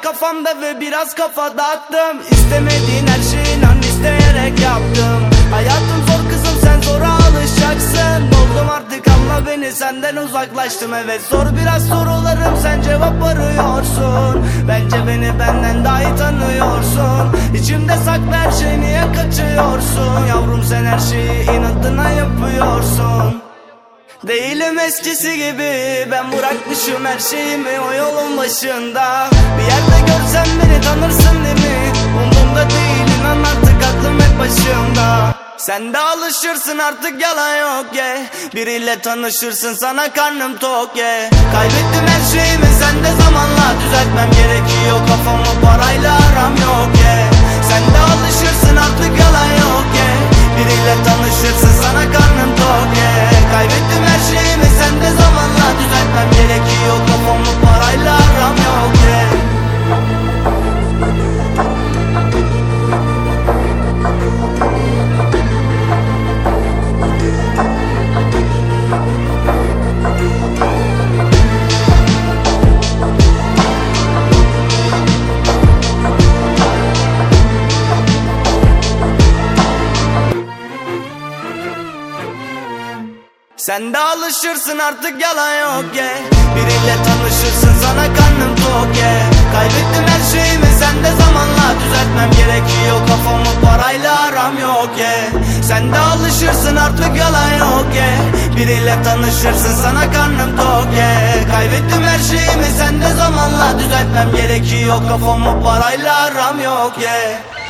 kafamda ve biraz kafa dağıttım. İstemediğin her şeyi inan isteyerek yaptım. Hayatım zor kızım, sen zora alışacaksın. Oldum artık anla beni, senden uzaklaştım. Evet zor biraz sorularım, sen cevap arıyorsun. Bence beni benden daha iyi tanıyorsun. İçimde saklı her şey, niye kaçıyorsun? Yavrum sen her şeyi inadına yapıyorsun. Değilim eskisi gibi, ben bırakmışım her şeyimi o yolun başında. Bir yerde görsen beni tanırsın değil mi? Umurumda değil inan, artık aklım hep başımda. Sen de alışırsın artık, yalan yok yeah. Biriyle tanışırsın sana karnım tok yeah. Kaybettim her şeyimi, sen de zamanla düzeltmem gerekiyor. Kafamı parayla aram yok yeah. Sen de alışırsın artık, yalan yok yeah. Biriyle tanışırsın sana karnım tok yeah. Kaybettim her şeyimi, sen de zamanla düzeltmem gerekiyor. Kafamı parayla aram yok yeah. Sen de alışırsın artık, yalan yok yeah. Biriyle tanışırsın sana karnım tok yeah. Kaybettim her şeyimi, sen de zamanla düzeltmem gerekiyor. Kafamı parayla aram yok yeah. Sen de alışırsın artık, yalan yok yeah. Biriyle tanışırsın sana karnım tok yeah. Kaybettim her şeyimi, sen de zamanla düzeltmem gerekiyor. Kafamı parayla aram yok yeah.